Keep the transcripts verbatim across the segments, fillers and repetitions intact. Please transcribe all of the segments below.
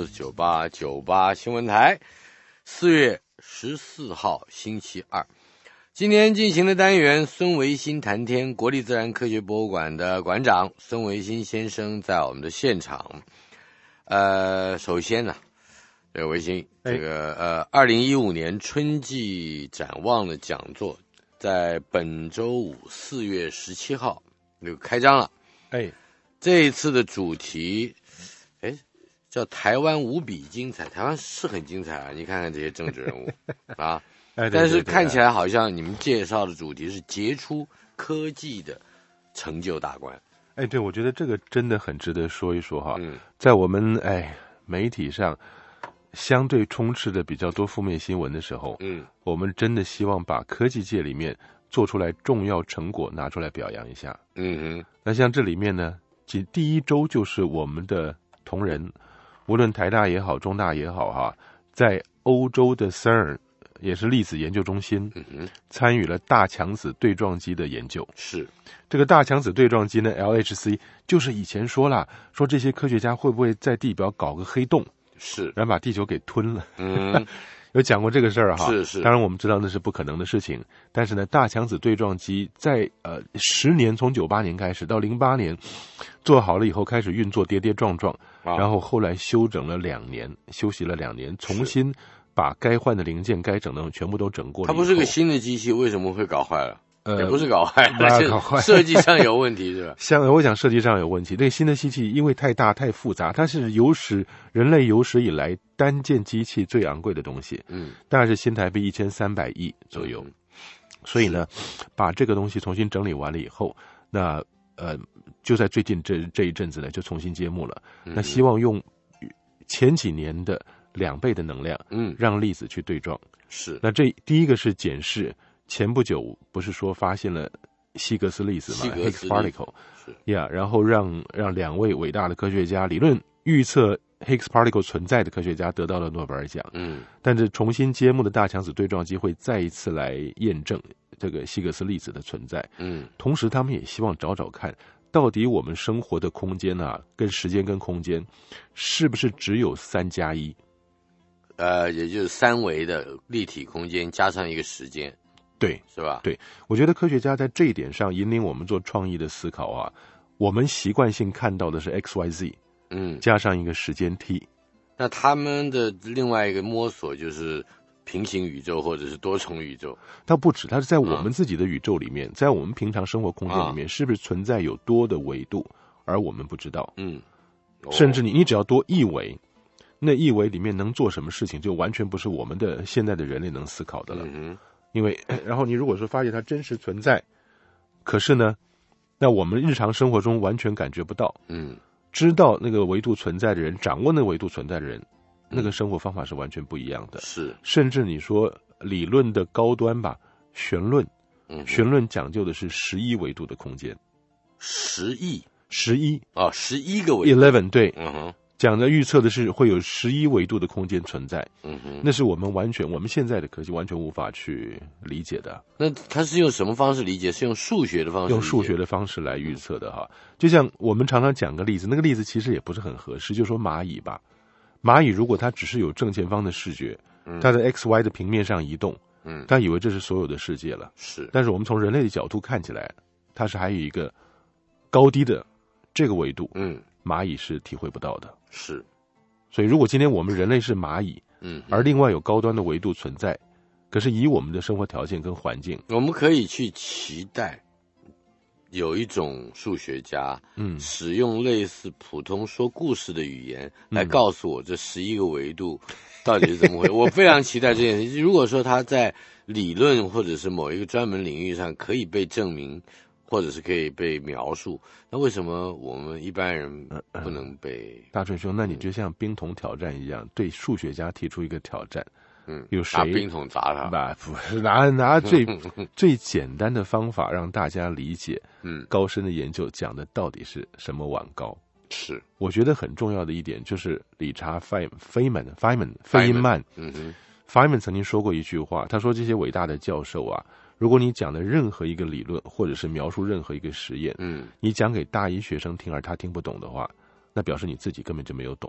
九八九八新闻台，四月十四号星期二，今天进行的单元孙维新谈天，国立自然科学博物馆的馆长孙维新先生在我们的现场。呃，首先呢，这个维新，这个呃，二零一五年春季展望的讲座，在本周五四月十七号就开张了。 哎， 这一次的主题，哎，叫台湾无比精彩。台湾是很精彩啊，你看看这些政治人物啊。 哎， 但是看起来好像你们介绍的主题是杰出科技的成就大观。 哎，对，我觉得这个真的很值得说一说哈。 嗯， 在我们哎媒体上相对充斥着比较多负面新闻的时候， 嗯， 我们真的希望把科技界里面做出来重要成果拿出来表扬一下。 嗯哼， 那像这里面呢，第第一周就是我们的同仁，无论台大也好，中大也好哈，在欧洲的 C E R N 也是粒子研究中心， 嗯哼， 参与了大强子对撞机的研究。 是这个大强子对撞机呢 ，L H C 就是以前说了，说这些科学家会不会在地表搞个黑洞， 是， 然后把地球给吞了。 嗯， 有讲过这个事儿哈， 是是。 当然我们知道那是不可能的事情，但是呢，大强子对撞机在呃十年，从九八年开始到零八年做好了以后开始运作，跌跌撞撞， 啊、 然后后来休整了两年，休息了两年，重新把该换的零件、该整的全部都整过了。 它不是个新的机器，为什么会搞坏了？ 呃， 也不是搞坏了， 搞坏， 设计上有问题是吧？ 像我想设计上有问题。这个新的机器因为太大太复杂，它是有史人类有史以来单件机器最昂贵的东西， 嗯， 大概是新台币一千三百亿左右。嗯、所以呢，把这个东西重新整理完了以后，那呃，就在最近这这一阵子呢，就重新揭幕了。 嗯、 那希望用前几年的两倍的能量， 嗯， 让粒子去对撞。 是。 那这第一个是检视。前不久不是说发现了希格斯粒子嘛 ，Higgs particle， 是呀， yeah, 然后让让两位伟大的科学家理论预测 Higgs particle 存在的科学家得到了诺贝尔奖。 嗯， 但是重新揭幕的大强子对撞机会再一次来验证这个希格斯粒子的存在。 嗯， 同时他们也希望找找看，到底我们生活的空间啊，跟时间跟空间是不是只有三加一？ 呃，也就是三维的立体空间加上一个时间。 对， 是吧？ 对，我觉得科学家在这一点上引领我们做创意的思考啊。我们习惯性看到的是 X Y Z， 嗯， 加上一个时间 T。 那他们的另外一个摸索就是平行宇宙或者是多重宇宙。 它不止，它是在我们自己的宇宙里面，嗯、在我们平常生活空间里面，啊、是不是存在有多的维度，而我们不知道？ 嗯， 哦、甚至你你只要多一维，那一维里面能做什么事情，就完全不是我们的现在的人类能思考的了。 嗯因为，然后你如果说发现它真实存在，可是呢，那我们日常生活中完全感觉不到。 嗯， 知道那个维度存在的人，掌握那个维度存在的人，那个生活方法是完全不一样的。 是， 甚至你说理论的高端吧，弦论， 嗯， 弦论讲究的是十一维度的空间。 十亿， 十一哦，十一个维度 ，eleven 对， 嗯哼。 讲的预测的是会有十一维度的空间存在， 嗯哼， 那是我们完全我们现在的科技完全无法去理解的。 那它是用什么方式理解？是用数学的方式？ 用数学的方式来预测的哈。就像我们常常讲个例子，那个例子其实也不是很合适，就说蚂蚁吧。蚂蚁如果它只是有正前方的视觉，它在 X Y 的平面上移动，嗯，它以为这是所有的世界了。 是， 但是我们从人类的角度看起来，它是还有一个高低的这个维度， 嗯， 蚂蚁是体会不到的。 是。 所以，如果今天我们人类是蚂蚁， 嗯， 而另外有高端的维度存在，可是以我们的生活条件跟环境， 我们可以去期待有一种数学家， 嗯， 使用类似普通说故事的语言来告诉我这十一个维度到底是怎么回事。我非常期待这件事。如果说他在理论或者是某一个专门领域上可以被证明，或者是可以被描述，那为什么我们一般人不能被？ 嗯、大春兄，那你就像冰桶挑战一样，对数学家提出一个挑战。 嗯， 有谁拿冰桶砸他？ 把不是拿拿最最简单的方法让大家理解，嗯，高深的研究讲的到底是什么碗糕？ 是， 我觉得很重要的一点就是理查费费曼费曼费因曼， 嗯哼， 费曼曾经说过一句话，他说这些伟大的教授啊。如果你讲的任何一个理论，或者是描述任何一个实验，嗯，你讲给大一学生听而他听不懂的话，那表示你自己根本就没有懂。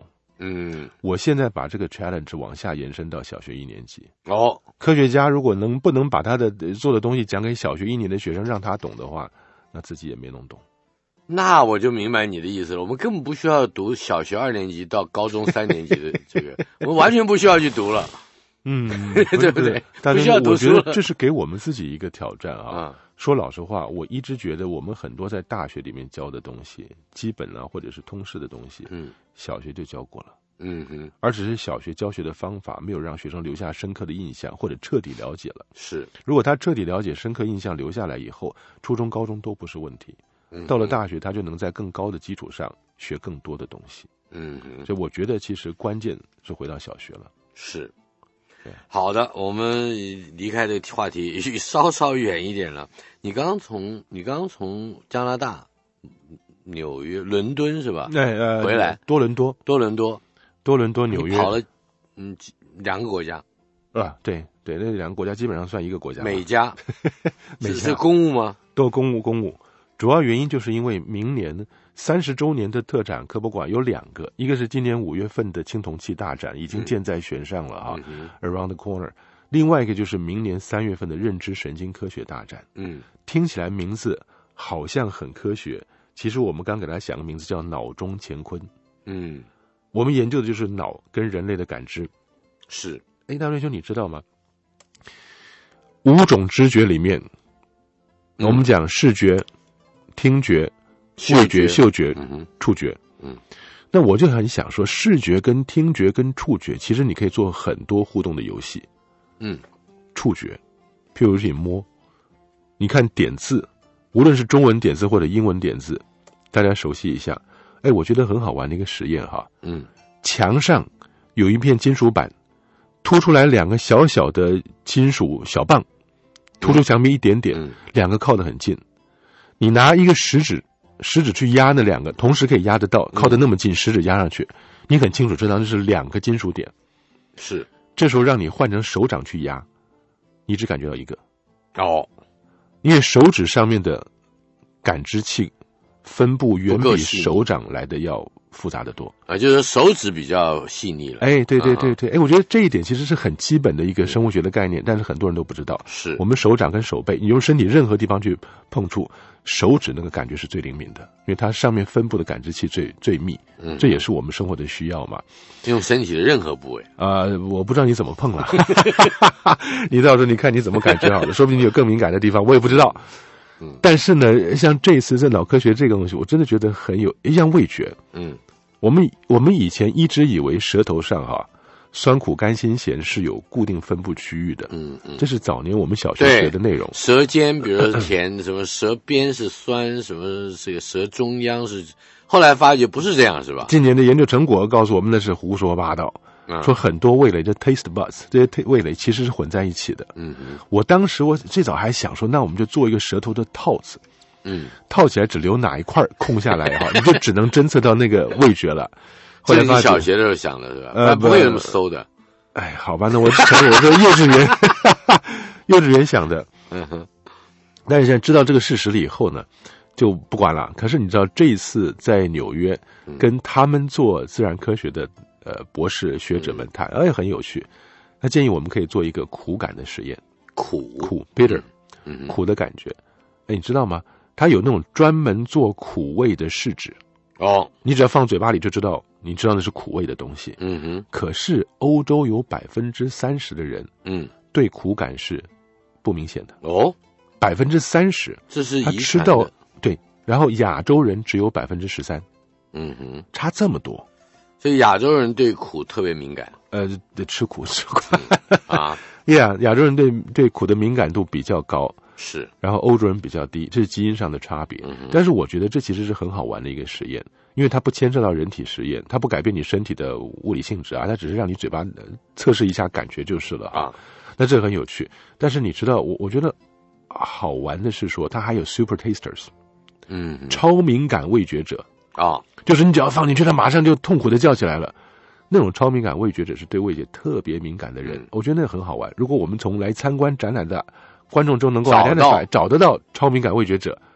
嗯， 我现在把这个 challenge 往下延伸到小学一年级。 哦， 科学家如果能不能把他的做的东西讲给小学一年的学生，让他懂的话，那自己也没弄懂。 那我就明白你的意思了。我们根本不需要读小学二年级到高中三年级的这个，我们完全不需要去读了。 嗯， 对不对？ 但是我觉得这是给我们自己一个挑战啊。嗯、说老实话，我一直觉得我们很多在大学里面教的东西，基本啊或者是通识的东西，嗯，小学就教过了。 嗯哼， 而只是小学教学的方法没有让学生留下深刻的印象，或者彻底了解了。 是， 如果他彻底了解、深刻印象留下来以后，初中、高中都不是问题。嗯，到了大学，他就能在更高的基础上学更多的东西。 嗯哼， 所以我觉得其实关键是回到小学了。 是，好的，我们离开这个话题稍稍远一点了。你刚刚从你刚刚从加拿大、纽约、伦敦是吧？ 对，呃， 回来多伦多， 多伦多。 多伦多、纽约跑了，嗯，两个国家， 啊，对对，那两个国家基本上算一个国家。 美加， 美加是公务吗？ 都公务，公务。主要原因就是因为明年三十周年的特展科博馆有两个，一个是今年五月份的青铜器大展，已经箭在弦上了啊、嗯、，Around the Corner。另外一个就是明年三月份的认知神经科学大展。嗯，听起来名字好像很科学，其实我们刚给它想个名字叫脑中乾坤。嗯。我们研究的就是脑跟人类的感知。 是， 哎，大瑞兄，你知道吗？五种知觉里面，嗯、我们讲视觉、听觉、味觉、嗅觉、嗯、触觉。嗯，那我就很想说，视觉跟听觉跟触觉，其实你可以做很多互动的游戏。嗯，触觉，譬如你摸，你看点字，无论是中文点字或者英文点字，大家熟悉一下。哎，我觉得很好玩的一个实验哈。嗯，墙上有一片金属板，凸出来两个小小的金属小棒，突出墙壁一点点，嗯、两个靠得很近。你拿一个食指，食指去压那两个，同时可以压得到，靠得那么近，食指压上去，你很清楚知道这是两个金属点。 是， 这时候让你换成手掌去压，你只感觉到一个。 哦， 因为手指上面的感知器分布远比手掌来的要复杂的多啊，就是手指比较细腻了。 哎，对对对对，哎、嗯，我觉得这一点其实是很基本的一个生物学的概念，嗯、但是很多人都不知道。 是我们手掌跟手背，你用身体任何地方去碰触，手指那个感觉是最灵敏的，因为它上面分布的感知器最最密。嗯，这也是我们生活的需要嘛。 用身体的任何部位啊、呃，我不知道你怎么碰了，你到时候你看你怎么感觉好了，说不定你有更敏感的地方，我也不知道。但是呢，像这次这脑科学这个东西，我真的觉得很有像味觉。嗯，我们我们以前一直以为舌头上哈、啊、酸苦甘辛咸是有固定分布区域的。嗯嗯，这是早年我们小学学的内容。 舌尖，比如说甜，什么舌边是酸，什么这个舌中央是，后来发觉不是这样，是吧？ 今年的研究成果告诉我们，那是胡说八道。说很多味蕾的 taste buds， 这些味蕾其实是混在一起的。嗯嗯，我当时我最早还想说，那我们就做一个舌头的套子，嗯，套起来只留哪一块空下来哈，你就只能侦测到那个味觉了。 后来你小学的时候想的是吧？呃，不会有那么馊的。 哎，好吧，那我承认我说幼稚园，幼稚园想的。嗯哼，但是现在知道这个事实了以后呢，就不管了。可是你知道，这一次在纽约跟他们做自然科学的。呃，博士学者们谈，哎，很有趣。他建议我们可以做一个苦感的实验， 苦苦 bitter， 嗯，苦的感觉。哎，你知道吗？他有那种专门做苦味的试纸。哦，你只要放嘴巴里就知道，你知道那是苦味的东西。嗯哼。可是欧洲有百分之三十的人，嗯，对苦感是不明显的。哦，百分之三十， 这是他吃到对，然后亚洲人只有百分之十三。嗯哼，差这么多。 所以亚洲人对苦特别敏感， 呃，吃苦吃苦啊，呀，亚洲人对对苦的敏感度比较高， 是， 然后欧洲人比较低，这是基因上的差别。嗯、但是我觉得这其实是很好玩的一个实验，因为它不牵涉到人体实验，它不改变你身体的物理性质啊，它只是让你嘴巴测试一下感觉就是了啊。那这个很有趣，但是你知道，我我觉得好玩的是说，它还有 super tasters， 嗯，超敏感味觉者。啊、哦，就是你只要放进去，他马上就痛苦的叫起来了。那种超敏感味觉者是对味觉特别敏感的人，嗯、我觉得那个很好玩。如果我们从来参观展览的观众中能够 identify 找得到超敏感味觉者，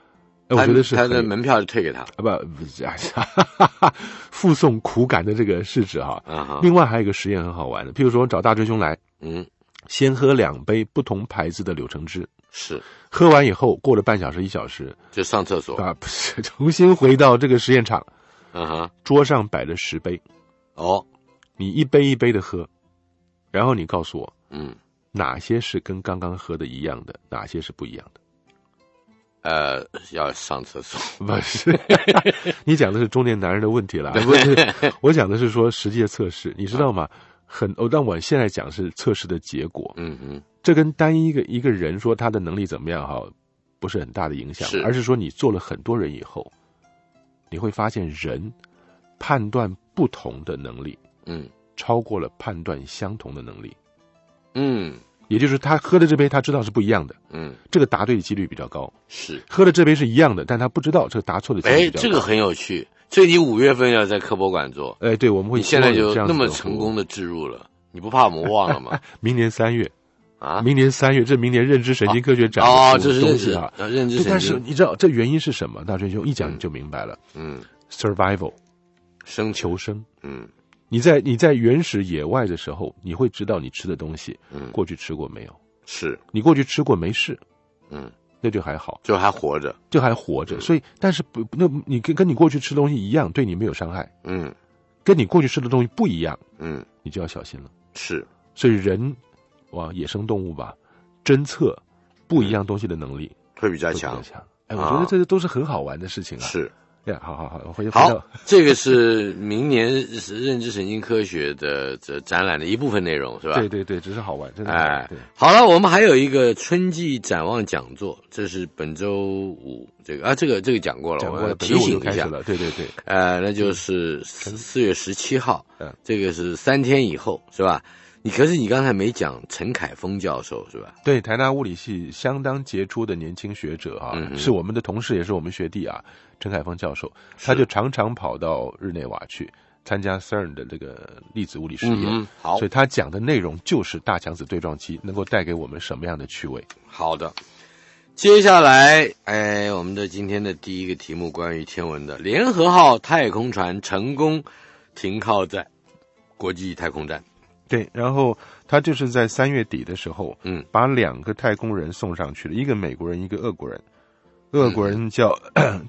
我觉得是他的门票就退给他， 啊不不是啊，附送苦感的这个试纸哈。 啊、 另外还有一个实验很好玩的，譬如说找大追兄来， 嗯， 先喝两杯不同牌子的柳橙汁， 是， 喝完以后过了半小时一小时就上厕所啊，不是重新回到这个实验场， 嗯哼， 桌上摆了十杯， 哦， 你一杯一杯的喝，然后你告诉我， 嗯， 哪些是跟刚刚喝的一样的，哪些是不一样的？ 呃，要上厕所， 不是，你讲的是中年男人的问题了，不是，我讲的是说实际的测试，你知道吗？很，哦，但我现在讲是测试的结果， 嗯嗯， 这跟单一一个一个人说他的能力怎么样哈，不是很大的影响， 是， 而是说你做了很多人以后，你会发现人判断不同的能力， 嗯， 超过了判断相同的能力， 嗯。 也就是他喝的这杯他知道是不一样的， 嗯， 这个答对的几率比较高。 是喝的这杯是一样的，但他不知道这个答错的几率比较高。 哎，这个很有趣。所以你五月份要在科博馆做， 哎，对，我们会。 你现在就那么成功的置入了，你不怕我们忘了吗？ 明年三月啊， 明年三月，这明年认知神经科学展哦，这是认知啊， 认知神经。 但是你知道这原因是什么？大追兄一讲你就明白了。 嗯 ，survival， 生求生。 嗯。 你在你在原始野外的时候，你会知道你吃的东西， 嗯， 过去吃过没有？ 是你过去吃过没事， 嗯， 那就还好， 就还活着， 就还活着。 嗯、 所以，但是不，那你跟跟你过去吃的东西一样，对你没有伤害。 嗯， 跟你过去吃的东西不一样， 嗯， 你就要小心了。 是， 所以人，哇，野生动物吧，侦测不一样东西的能力、 嗯、会比较强。 哎，我觉得这都是很好玩的事情啊。 是。 呀，好好好，我回去。 好，这个是明年认知神经科学的这展览的一部分内容，是吧？ 对对对，只是好玩，真的。 哎，好了，我们还有一个春季展望讲座，这是本周五这个啊，这个这个讲过了， 讲过了， 提醒一下了。对对对， 呃，那就是四月十七号，嗯，这个是三天以后，是吧？你可是你刚才没讲陈凯峰教授是吧？ 对，台大物理系相当杰出的年轻学者啊，嗯、是我们的同事，也是我们学弟啊。陈凯峰教授，他就常常跑到日内瓦去参加 C E R N 的这个粒子物理实验， 嗯、好， 所以他讲的内容就是大强子对撞机能够带给我们什么样的趣味。 好的，接下来，哎，我们的今天的第一个题目关于天文的，联合号太空船成功停靠在国际太空站。 对，然后他就是在三月底的时候，嗯，把两个太空人送上去了，一个美国人，一个俄国人。俄国人叫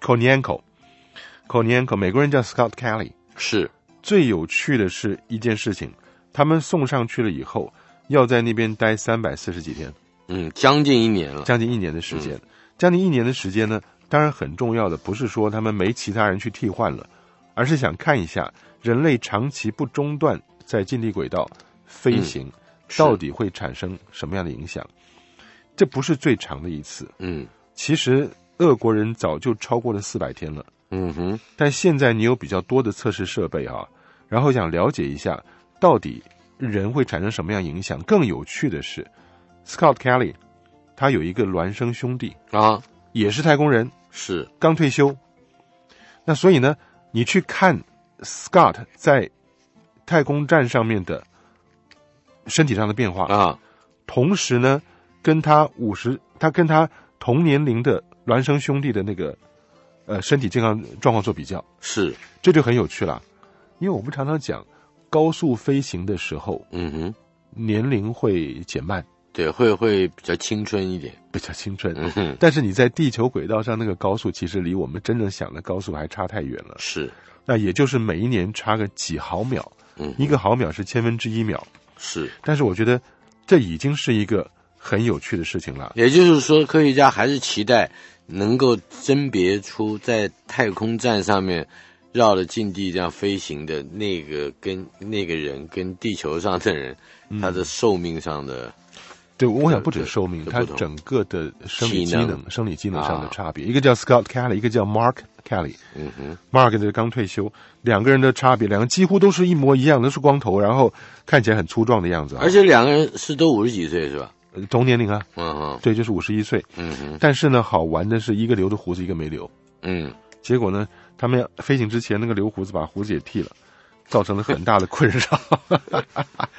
Kornienko，Kornienko， 美国人叫 Scott Kelly。 是， 最有趣的是一件事情，他们送上去了以后，要在那边待三百四十几天， 嗯，将近一年了， 将近一年的时间， 嗯、 将近一年的时间呢，当然很重要的不是说他们没其他人去替换了，而是想看一下人类长期不中断在近地轨道飞行，嗯、到底会产生什么样的影响。这不是最长的一次， 嗯， 其实俄国人早就超过了四百天了， 嗯哼， 但现在你有比较多的测试设备啊，然后想了解一下到底人会产生什么样影响。更有趣的是 Scott Kelly 他有一个孪生兄弟啊， 也是太空人， 是刚退休。那所以呢，你去看 Scott 在太空站上面的身体上的变化啊， 同时呢跟他五十他跟他同年龄的孪生兄弟的那个呃身体健康状况做比较， 是， 这就很有趣了。因为我们常常讲高速飞行的时候， 嗯哼， 年龄会减慢， 对，会会比较青春一点， 比较青春。 嗯哼， 但是你在地球轨道上那个高速，其实离我们真正想的高速还差太远了。 是， 那也就是每一年差个几毫秒， 嗯， 一个毫秒是千分之一秒， 是。 但是我觉得这已经是一个很有趣的事情了。 也就是说，科学家还是期待能够甄别出在太空站上面绕着近地这样飞行的那个跟那个人跟地球上的人，嗯、他的寿命上的， 对，我想不止寿命，他整个的生理机能、生理机能上的差别。啊、一个叫 Scott Kelly， 一个叫 Mark Kelly。 嗯哼 ，Mark 这刚退休，两个人的差别，两个几乎都是一模一样，都是光头，然后看起来很粗壮的样子。 而且两个人是都五十几岁是吧？ 同年龄啊， 嗯哼， 对，就是五十一岁。 嗯哼， 但是呢，好玩的是一个留的胡子，一个没留。 嗯， 结果呢，他们飞行之前那个留胡子把胡子也剃了，造成了很大的困扰。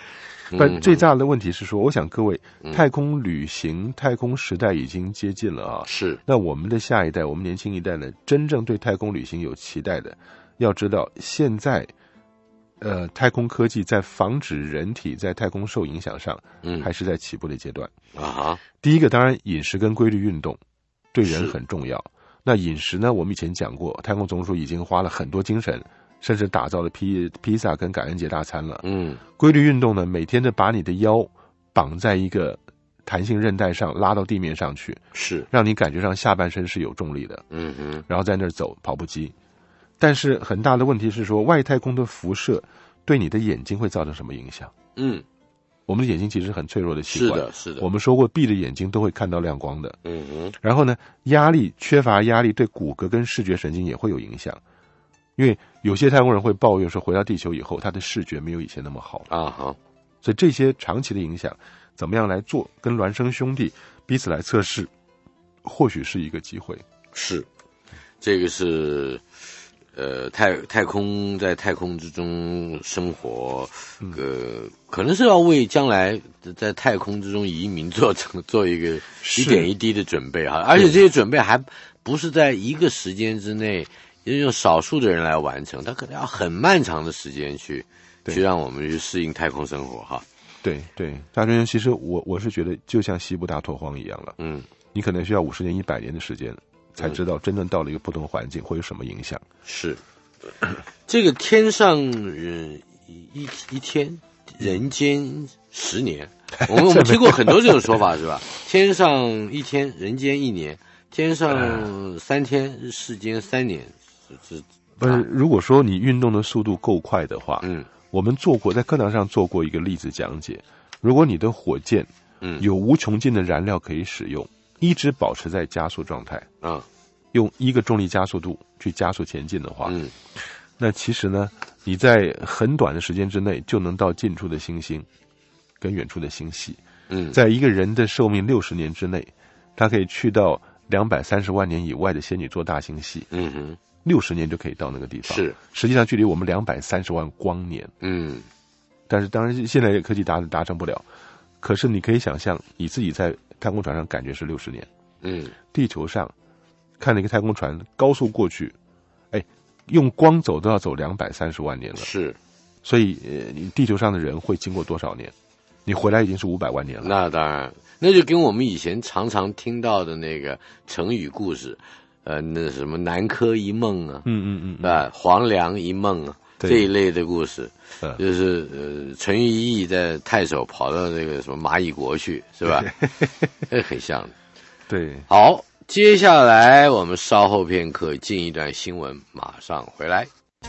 但最大的问题是说，我想各位，太空旅行、太空时代已经接近了啊。 是。 那我们的下一代，我们年轻一代呢，真正对太空旅行有期待的，要知道现在，呃，太空科技在防止人体在太空受影响上，嗯，还是在起步的阶段啊哈。 第一个，当然饮食跟规律运动对人很重要。那饮食呢，我们以前讲过，太空总署已经花了很多精神。甚至打造了披披萨跟感恩节大餐了。嗯，规律运动呢，每天的把你的腰绑在一个弹性韧带上，拉到地面上去， 是让你感觉上下半身是有重力的。嗯哼，然后在那儿走跑步机。但是很大的问题是说，外太空的辐射对你的眼睛会造成什么影响？嗯，我们的眼睛其实很脆弱的器官， 是的，是的。 我们说过，闭着眼睛都会看到亮光的。嗯哼，然后呢，压力缺乏压力对骨骼跟视觉神经也会有影响。因为有些太空人会抱怨说，回到地球以后，他的视觉没有以前那么好啊。好，所以这些长期的影响，怎么样来做？跟孪生兄弟彼此来测试，或许是一个机会。 是，这个是，呃，太太空在太空之中生活，呃，可能是要为将来在太空之中移民做成做一个一点一滴的准备哈，而且这些准备还不是在一个时间之内。用少数的人来完成，他可能要很漫长的时间去去让我们去适应太空生活哈。 对对，大专其实我我是觉得就像西部大拓荒一样了，嗯，你可能需要五十年、一百年的时间，才知道真正到了一个不同环境会有什么影响。 是，这个天上人一一天，人间十年，我们我们听过很多这种说法是吧？天上一天，人间一年；天上三天，世间三年。 不是，如果说你运动的速度够快的话，嗯，我们做过在课堂上做过一个例子讲解。如果你的火箭，嗯，有无穷尽的燃料可以使用，一直保持在加速状态，啊，用一个重力加速度去加速前进的话，嗯，那其实呢，你在很短的时间之内就能到近处的星星，跟远处的星系，嗯，在一个人的寿命六十年之内，他可以去到两百三十万年以外的仙女座大星系，嗯哼。六十年就可以到那个地方，是实际上距离我们两百三十万光年，嗯，但是当然现在科技达达成不了，可是你可以想象你自己在太空船上感觉是六十年，嗯，地球上看那个太空船高速过去，哎，用光走都要走两百三十万年了， 是， 所以呃，你地球上的人会经过多少年？你回来已经是五百万年了。 那当然，那就跟我们以前常常听到的那个成语故事。呃，那什么南柯一梦啊，嗯嗯嗯，啊，黄粱一梦啊，这一类的故事，嗯、就是呃，陈玉义在太守跑到这个什么蚂蚁国去，是吧？这很像的。 对， 好，接下来我们稍后片刻进一段新闻，马上回来。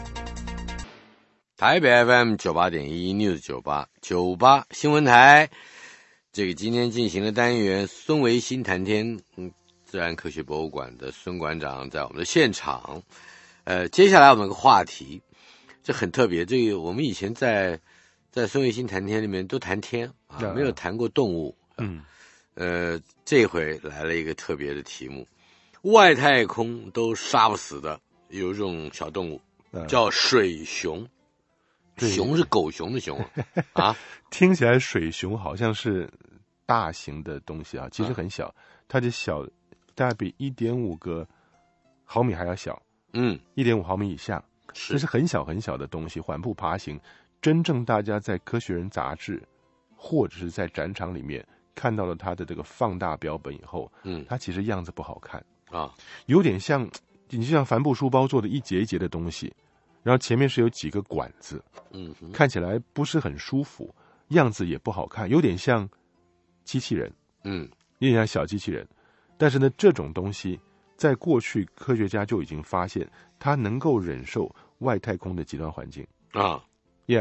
台北 F M 九八点一 News 九八九八新闻台，这个今天进行的单元孙维新谈天，嗯。自然科学博物馆的孙馆长在我们的现场，呃，接下来我们有个话题，这很特别。这个我们以前在在孙维新谈天里面都谈天啊，没有谈过动物。嗯，呃，这回来了一个特别的题目，外太空都杀不死的有一种小动物，叫水熊。熊是狗熊的熊啊， 听起来水熊好像是大型的东西啊，其实很小，它就小。大概比一点五个毫米还要小，嗯，一点五毫米以下，这是很小很小的东西，缓步爬行。真正大家在《科学人》杂志或者是在展场里面看到了它的这个放大标本以后，嗯，它其实样子不好看啊，有点像你就像帆布书包做的一节一节的东西，然后前面是有几个管子，嗯，看起来不是很舒服，样子也不好看，有点像机器人，嗯，有点像小机器人。但是呢，这种东西在过去科学家就已经发现，它能够忍受外太空的极端环境啊。呀、yeah, ，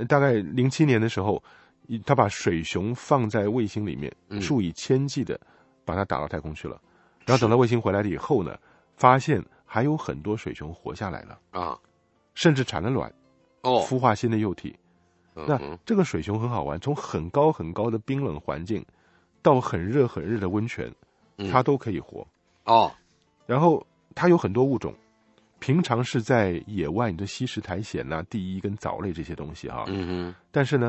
大概零七年的时候，他把水熊放在卫星里面，数以千计的把它打到太空去了。然后等到卫星回来了以后呢，发现还有很多水熊活下来了啊，甚至产了卵，哦，孵化新的幼体。嗯、那这个水熊很好玩，从很高很高的冰冷环境到很热很热的温泉。它都可以活哦，然后它有很多物种，平常是在野外，你的吸食苔藓啊、地衣跟藻类这些东西哈，嗯哼，但是呢，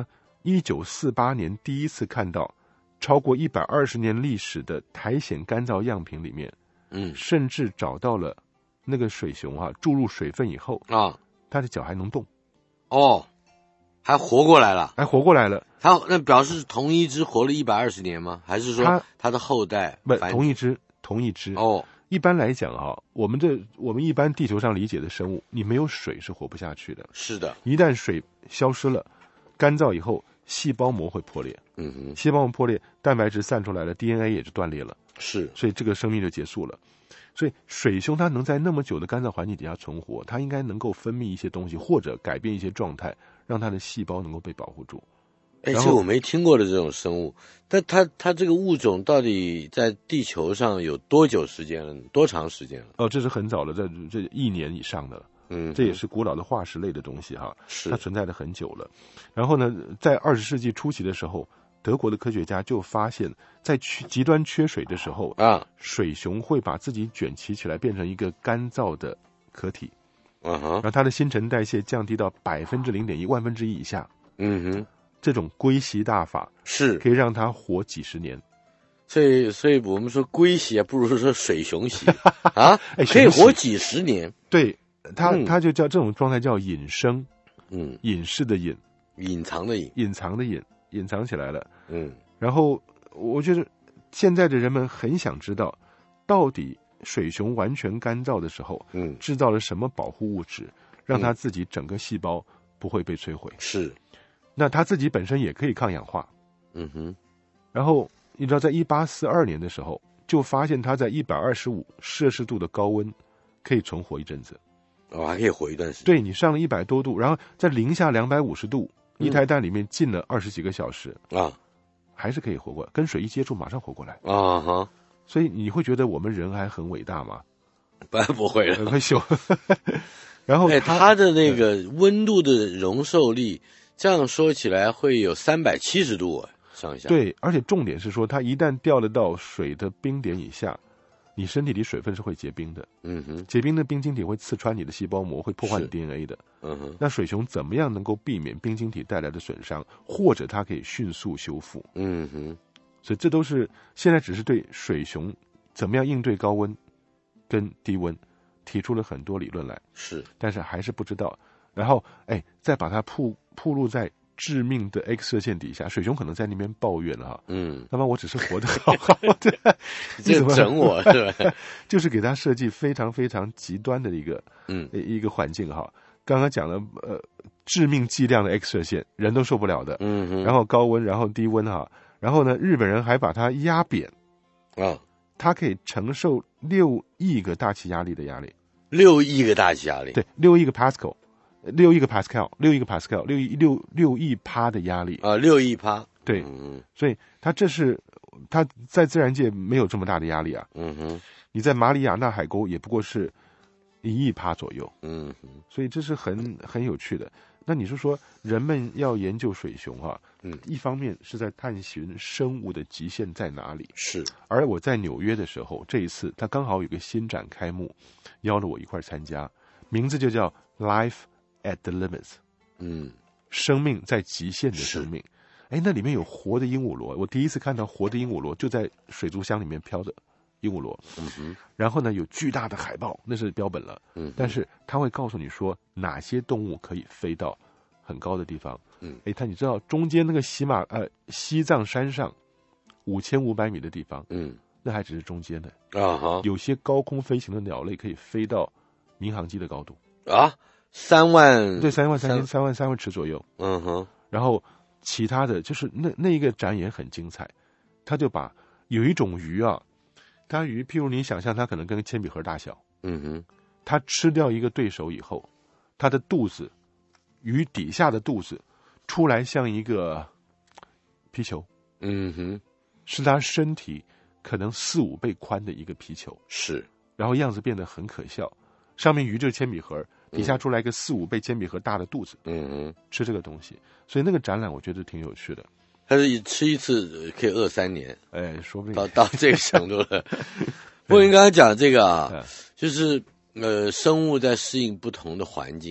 一九四八年第一次看到超过一百二十年历史的苔藓干燥样品里面， 嗯， 甚至找到了那个水熊啊，注入水分以后啊， 它的脚还能动， 哦，还活过来了， 还活过来了。 它那表示同一只活了一百二十年吗？还是说它它的后代不繁殖同一只同一只哦？ 一般来讲啊，我们这我们一般地球上理解的生物，你没有水是活不下去的。 是的， 一旦水消失了，干燥以后，细胞膜会破裂。 嗯哼， 细胞膜破裂，蛋白质散出来了 ，D N A 也就断裂了， 是， 所以这个生命就结束了。所以水熊它能在那么久的干燥环境底下存活，它应该能够分泌一些东西，或者改变一些状态，让它的细胞能够被保护住。 哎，这我没听过的这种生物，但它它这个物种到底在地球上有多久时间了？多长时间了？ 哦，这是很早的，在这一年以上的了。 嗯， 这也是古老的化石类的东西哈， 是它存在的很久了。然后呢，在二十世纪初期的时候，德国的科学家就发现，在缺极端缺水的时候啊， 水熊会把自己卷齐起来，变成一个干燥的壳体， 嗯哼， 然后它的新陈代谢降低到百分之零点一万分之一以下。 嗯哼， 这种龟息大法是可以让它活几十年。 所以，所以我们说龟息啊，不如说水熊息啊， 哎可以活几十年。 对，它、 嗯、 它就叫这种状态叫隐生， 嗯， 隐士的隐， 隐藏的隐， 隐藏的隐，隐藏起来了。 嗯， 然后我觉得现在的人们很想知道，到底水熊完全干燥的时候， 嗯， 制造了什么保护物质，让它自己整个细胞不会被摧毁。 是， 那它自己本身也可以抗氧化。 嗯哼， 然后你知道，在一八四二年的时候，就发现它在一百二十五摄氏度的高温可以存活一阵子。 哦，还可以活一段时间。 对，你上了一百多度，然后在零下两百五十度，一胎蛋里面浸了二十几个小时啊， 还是可以活过来，跟水一接触马上活过来啊哈。 所以你会觉得我们人还很伟大吗？ 不不会了， 会秀。然后哎， 它它的那个温度的容受力，这样说起来会有三百七十度啊，上下。 对，而且重点是说，它一旦掉了到水的冰点以下，你身体里水分是会结冰的。 嗯哼， 结冰的冰晶体会刺穿你的细胞膜，会破坏你是 D N A 的。 嗯哼， 那水熊怎么样能够避免冰晶体带来的损伤，或者它可以迅速修复？ 嗯哼， 所以这都是现在只是对水熊怎么样应对高温跟低温提出了很多理论来， 是， 但是还是不知道。然后，哎，再把它铺铺露在致命的 X 射线底下，水熊可能在那边抱怨了哈， 嗯， 那么我只是活得好好的， 你这整我是吧？ 就是给它设计非常非常极端的一个嗯一个环境哈。刚刚讲了呃致命剂量的 X 射线，人都受不了的， 嗯哼， 然后高温，然后低温哈，然后呢，日本人还把它压扁啊， 它可以承受六亿个大气压力的压力， 六亿个大气压力， 对，六亿个 Pascal， 六亿个 Pascal， 六亿个 Pascal， 六亿六六亿帕的压力啊，六亿帕， 对， 嗯所以它这是它在自然界没有这么大的压力啊， 嗯哼， 你在马里亚纳海沟也不过是一亿帕左右， 嗯哼， 所以这是很很有趣的。那你是说人们要研究水熊啊？ 嗯， 一方面是在探寻生物的极限在哪里， 是， 而我在纽约的时候，这一次他刚好有个新展开幕，邀了我一块参加，名字就叫 Life at the Limits， 嗯， 生命在极限的生命。哎，那里面有活的鹦鹉螺，我第一次看到活的鹦鹉螺就在水族箱里面飘着鹦鹉螺， 嗯哼， 然后呢有巨大的海豹，那是标本了， 嗯， 但是他会告诉你说哪些动物可以飞到很高的地方。 嗯， 哎，他你知道中间那个喜马呃西藏山上五千五百米的地方， 嗯， 那还只是中间的啊哈， 有些高空飞行的鸟类可以飞到民航机的高度啊，三万， 对，三万三千三万三万尺左右。 嗯哼， 然后其他的就是那那一个展也很精彩，他就把有一种鱼啊，它鱼譬如你想象它可能跟铅笔盒大小， 嗯哼， 它吃掉一个对手以后，它的肚子鱼底下的肚子出来像一个皮球， 嗯哼， 是它身体可能四五倍宽的一个皮球， 是， 然后样子变得很可笑，上面鱼就是铅笔盒，底下出来一个四五倍铅笔盒大的肚子， 嗯哼， 吃这个东西，所以那个展览我觉得挺有趣的。 它是吃一次可以饿三年， 哎，说不定到到这个程度了。不过您刚才讲这个啊，就是呃，生物在适应不同的环境，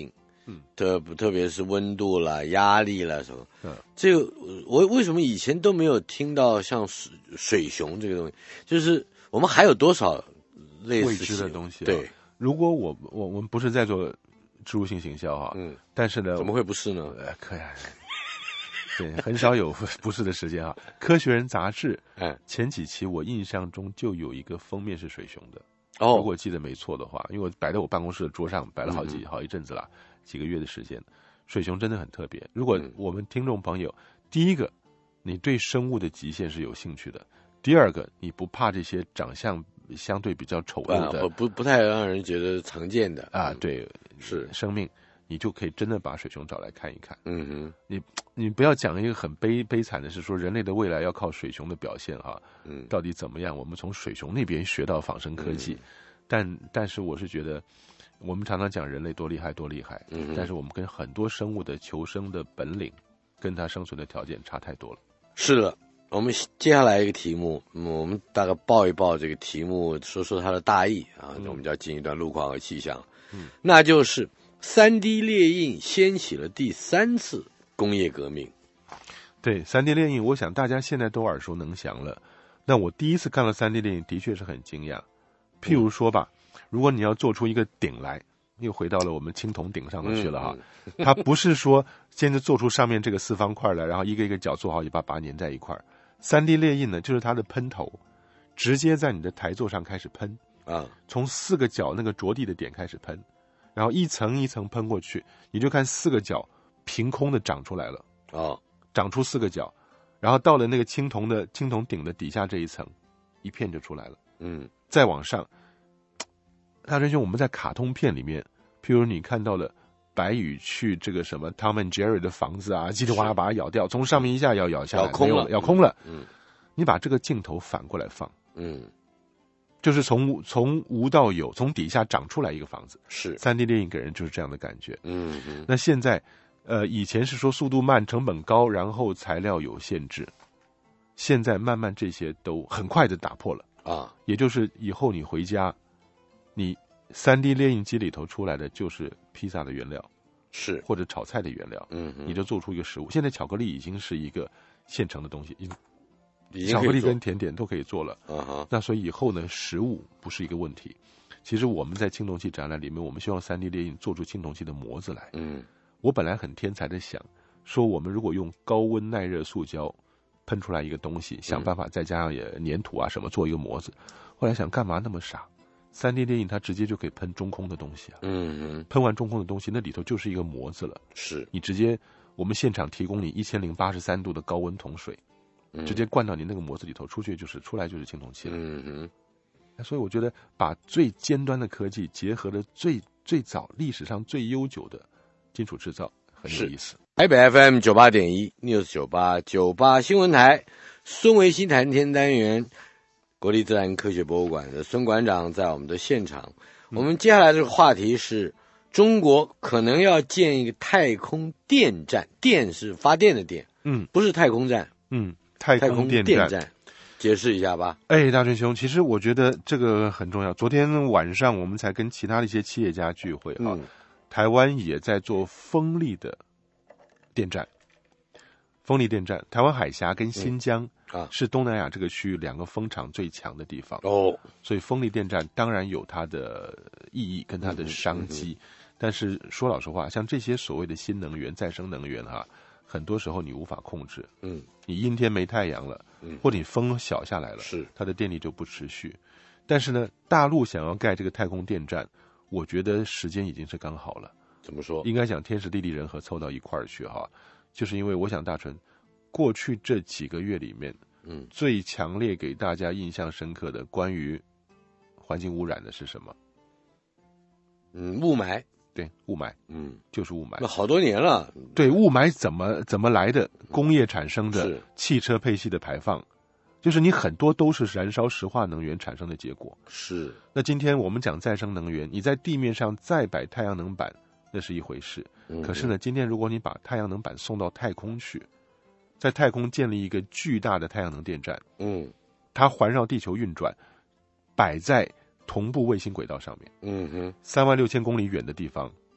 嗯， 特特别是温度啦、压力啦什么。 嗯， 这个我为什么以前都没有听到像水水熊这个东西？就是我们还有多少类似未知的东西、啊？ 对， 如果我我我们不是在做植入性行销哈、啊， 嗯， 但是呢， 怎么会不是呢？ 呃，可以。对，很少有不是的时间啊。科学人杂志， 嗯， 前几期我印象中就有一个封面是水熊的， 哦， 如果记得没错的话，因为我摆在我办公室的桌上摆了好几、嗯、好一阵子了，几个月的时间。水熊真的很特别。如果我们听众朋友，嗯、第一个，你对生物的极限是有兴趣的；第二个，你不怕这些长相相对比较丑陋的， 啊、不不太让人觉得常见的啊，对， 是生命。你就可以真的把水熊找来看一看。 嗯哼， 你你不要讲一个很悲悲惨的是说人类的未来要靠水熊的表现哈， 嗯， 到底怎么样？我们从水熊那边学到仿生科技，嗯、但但是我是觉得，我们常常讲人类多厉害多厉害， 嗯， 但是我们跟很多生物的求生的本领，跟它生存的条件差太多了。 是的，我们接下来一个题目，嗯、我们大概报一报这个题目，说说它的大意啊，嗯、我们就要进一段路况和气象， 嗯， 那就是。三 D 列印掀起了第三次工业革命。 对，三 D 列印，我想大家现在都耳熟能详了。那我第一次看到三 D 列印，的确是很惊讶。譬如说吧，嗯、如果你要做出一个顶来，又回到了我们青铜顶上头去了哈。嗯嗯、它不是说现在做出上面这个四方块来，然后一个一个角做好，也把把它粘在一块。三 D 列印呢，就是它的喷头，直接在你的台座上开始喷啊， 从四个角那个着地的点开始喷。然后一层一层喷过去，你就看四个角凭空的长出来了哦， 长出四个角，然后到了那个青铜的青铜顶的底下这一层，一片就出来了。 嗯， 再往上，大真兄，我们在卡通片里面，譬如你看到了白羽去这个什么 Tom and Jerry 的房子啊，叽里哗啦把它咬掉，从上面一下咬咬下来， 咬空了， 咬空了。 嗯， 你把这个镜头反过来放， 嗯。 就是从从无到有，从底下长出来一个房子， 是三 D 列印给人就是这样的感觉。 嗯嗯。 那现在，呃，以前是说速度慢、成本高，然后材料有限制，现在慢慢这些都很快的打破了啊。 也就是以后你回家，你三 D 列印机里头出来的就是披萨的原料， 是或者炒菜的原料， 嗯， 你就做出一个食物。现在巧克力已经是一个现成的东西， 已巧克力跟甜点都可以做了， 嗯哼。 那所以以后呢，食物不是一个问题。其实我们在青铜器展览里面，我们希望三 D 列印做出青铜器的模子来。 嗯， 我本来很天才的想说，我们如果用高温耐热塑胶喷出来一个东西，想办法再加上也粘土啊什么做一个模子。后来想干嘛那么傻？三 D 列印它直接就可以喷中空的东西啊。 嗯嗯， 喷完中空的东西，那里头就是一个模子了。 是你直接我们现场提供你一千零八十三度的高温铜水。直接灌到你那个模子里头，出去就是出来就是青铜器了。 嗯哼，所以我觉得把最尖端的科技结合了最最早历史上最悠久的金属制造，很有意思。 台北 F M 九八点一 News 九八九八新闻台，孙维新谈天单元，国立自然科学博物馆的孙馆长在我们的现场。嗯、我们接下来这个话题是中国可能要建一个太空电站，电是发电的电， 嗯， 不是太空站， 嗯。太空电站，站解释一下吧。 哎，大春兄，其实我觉得这个很重要。昨天晚上我们才跟其他的一些企业家聚会啊， 嗯、 台湾也在做风力的电站。风力电站，台湾海峡跟新疆、 嗯、啊是东南亚这个区域两个风场最强的地方哦， 所以风力电站当然有它的意义跟它的商机。 嗯嗯嗯、 但是说老实话，像这些所谓的新能源、再生能源哈、啊。很多时候你无法控制， 嗯， 你阴天没太阳了， 嗯， 或者你风小下来了， 是它的电力就不持续。但是呢，大陆想要盖这个太空电站，我觉得时间已经是刚好了。 怎么说？ 应该讲天时地利人和凑到一块儿去哈，就是因为我想大纯，过去这几个月里面， 嗯， 最强烈给大家印象深刻的关于环境污染的是什么？ 嗯，雾霾。 对，雾霾， 嗯， 就是雾霾。 那好多年了。 对，雾霾怎么怎么来的？工业产生的， 是汽车配系的排放，就是你很多都是燃烧石化能源产生的结果。 是。 那今天我们讲再生能源，你在地面上再摆太阳能板，那是一回事。 嗯、 可是呢，今天如果你把太阳能板送到太空去，在太空建立一个巨大的太阳能电站， 嗯， 它环绕地球运转，摆在同步卫星轨道上面， 嗯哼， 三万六千公里远的地方，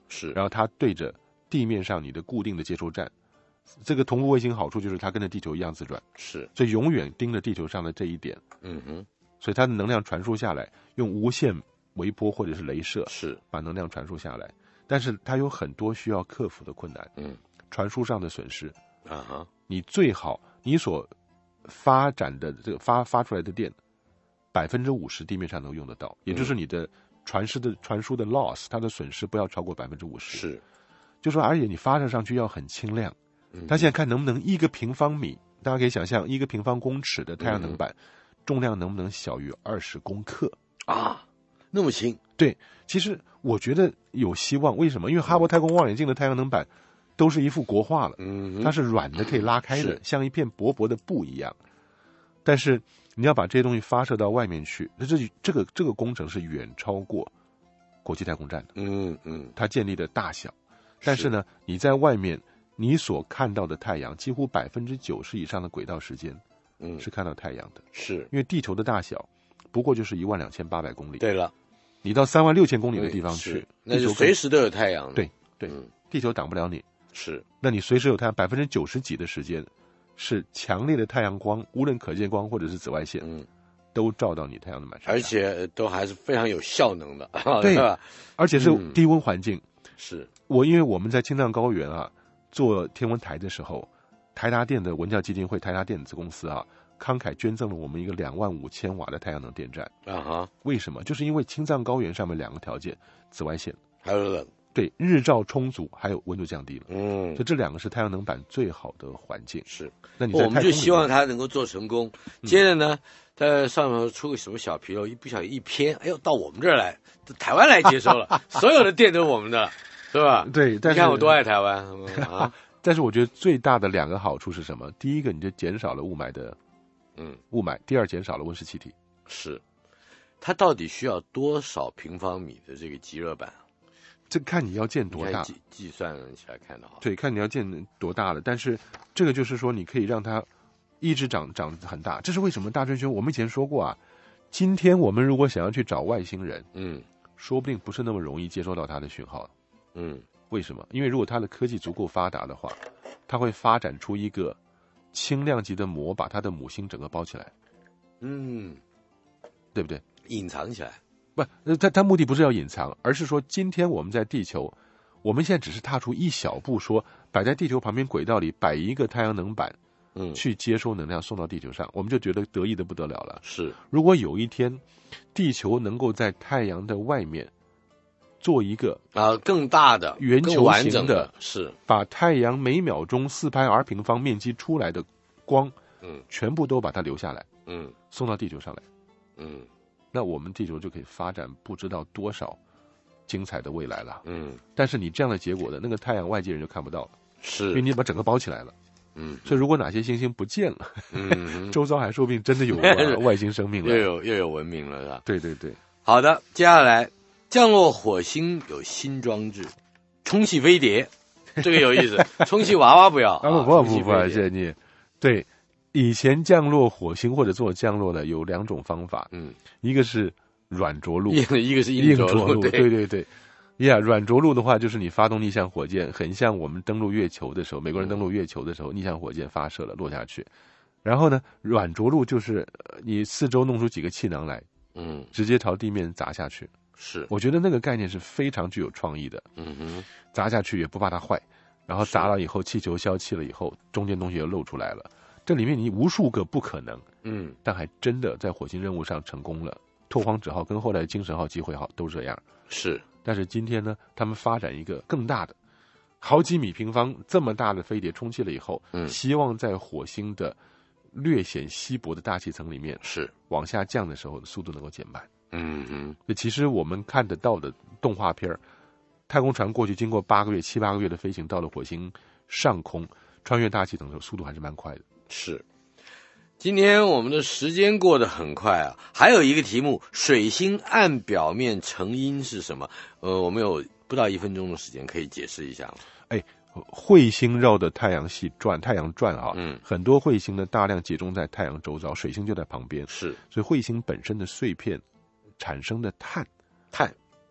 是， 然后它对着地面上你的固定的接收站。这个同步卫星好处就是它跟着地球一样自转， 是， 所以永远盯着地球上的这一点。 嗯哼， 所以它的能量传输下来，用无线微波或者是雷射， 是把能量传输下来。但是它有很多需要克服的困难， 嗯， 传输上的损失。 啊哈， 你最好你所发展的这个发发出来的电，百分之五十地面上能用得到，也就是你的传输的传输的 loss， 它的损失不要超过百分之五十。 是， 就说而且你发射上去要很轻量。他现在看能不能一个平方米，大家可以想象一个平方公尺的太阳能板，嗯、重量能不能小于二十公克啊？那么轻？ 对，其实我觉得有希望。为什么？因为哈勃太空望远镜的太阳能板都是一副国画了，嗯，它是软的，可以拉开的，像一片薄薄的布一样。但是你要把这些东西发射到外面去，这这个这个工程是远超过国际太空站的。 嗯嗯， 它建立的大小，但是呢，你在外面。你所看到的太阳，几乎百分之九十以上的轨道时间，嗯，是看到太阳的。 是因为地球的大小，不过就是一万两千八百公里。 对了， 你到三万六千公里的地方去， 那就随时都有太阳。 对对、嗯，地球挡不了你。 是， 那你随时有太阳，百分之九十几的时间，是强烈的太阳光，无论可见光或者是紫外线，嗯，都照到你太阳能板上， 而且都还是非常有效能的， 对吧？ 而且是低温环境。 嗯、是我因为我们在青藏高原啊。做天文台的时候，台达电的文教基金会台达电子公司啊，慷慨捐赠了我们一个两万五千瓦的太阳能电站啊哈。 为什么？就是因为青藏高原上面两个条件：紫外线还有冷， 对，日照充足，还有温度降低了。 嗯， 所以这两个是太阳能板最好的环境。 是， 那你在我们就希望它能够做成功。嗯、接着呢，在上面出个什么小纰漏，一不小心一偏，哎呦，到我们这儿来，台湾来接收了，所有的电都是我们的。是吧？ 对，但是你看我多爱台湾啊！ 但是我觉得最大的两个好处是什么？第一个，你就减少了雾霾的，嗯，雾霾；第二，减少了温室气体。 是，它到底需要多少平方米的这个极热板？ 这看你要建多大， 计计算起来看的哈。 对，看你要建多大了。但是这个就是说，你可以让它一直长长很大。这是为什么？大春兄，我们以前说过啊，今天我们如果想要去找外星人，嗯，说不定不是那么容易接收到他的讯号。嗯，为什么？因为如果它的科技足够发达的话，它会发展出一个轻量级的膜，把它的母星整个包起来。嗯，对不对？ 隐藏起来。 不，它它目的不是要隐藏，而是说今天我们在地球，我们现在只是踏出一小步，说摆在地球旁边轨道里摆一个太阳能板，嗯，去接收能量送到地球上，我们就觉得得意的不得了了。 是， 如果有一天，地球能够在太阳的外面。做一个啊更大的圆球形的，是把太阳每秒钟四拍 r 平方面积出来的光，嗯，全部都把它留下来，嗯，送到地球上来，嗯，那我们地球就可以发展不知道多少精彩的未来了，嗯。但是你这样的结果的那个太阳外界人就看不到了， 是， 因为你把整个包起来了，嗯。所以如果哪些行星不见了，嗯，周遭还说不定真的有外星生命了， 又有又有文明了，是吧？ 对对对。 好的，接下来。降落火星有新装置，充气飞碟，这个有意思。充气娃娃不要， 啊、不不不不，谢谢你。对，以前降落火星或者做降落的有两种方法，嗯，一个是软着陆， 一个是硬着陆， 对对对对。呀，软着陆的话，就是你发动逆向火箭，很像我们登陆月球的时候，美国人登陆月球的时候，逆向火箭发射了落下去。然后呢，软着陆就是你四周弄出几个气囊来，嗯，直接朝地面砸下去。 是， 我觉得那个概念是非常具有创意的。嗯哼，砸下去也不怕它坏，然后砸了以后，气球消气了以后，中间东西又露出来了。这里面你无数个不可能，嗯，但还真的在火星任务上成功了。拓荒者号跟后来的精神号、机会号都这样。 是， 但是今天呢，他们发展一个更大的，好几米平方这么大的飞碟充气了以后，嗯，希望在火星的略显稀薄的大气层里面， 是往下降的时候的速度能够减慢。 嗯嗯， 其实我们看得到的动画片，太空船过去经过八个月、七八个月的飞行，到了火星上空，穿越大气层的时候，速度还是蛮快的。 是，今天我们的时间过得很快啊。还有一个题目，水星暗表面成因是什么？呃，我们有不到一分钟的时间，可以解释一下吗？ 哎，彗星绕着太阳系转，太阳转啊，嗯，很多彗星呢大量集中在太阳周遭，水星就在旁边， 是， 所以彗星本身的碎片产生的碳， 碳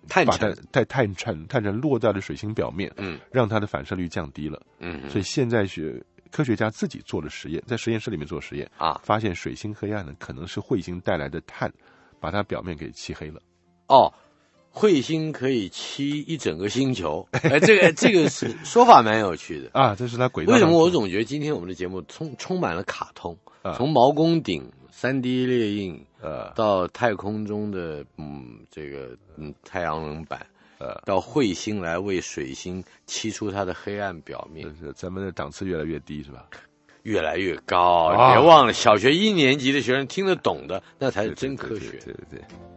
碳把它尘， 带碳尘碳尘落在了水星表面， 嗯让它的反射率降低了。 嗯， 所以现在学科学家自己做了实验，在实验室里面做实验啊， 发现水星黑暗呢可能是彗星带来的碳，把它表面给漆黑了。 哦。彗星可以漆一整个星球，哎，这个这个是说法蛮有趣的啊，这是它轨道。 为什么我总觉得今天我们的节目充充满了卡通？ 啊、 从毛公鼎、三 D 列印， 呃， 到太空中的嗯这个嗯太阳能板， 呃， 到彗星来为水星漆出它的黑暗表面， 是咱们的档次越来越低，是吧？ 越来越高。 啊、 别忘了，小学一年级的学生听得懂的，那才是真科学。 对对对。对对对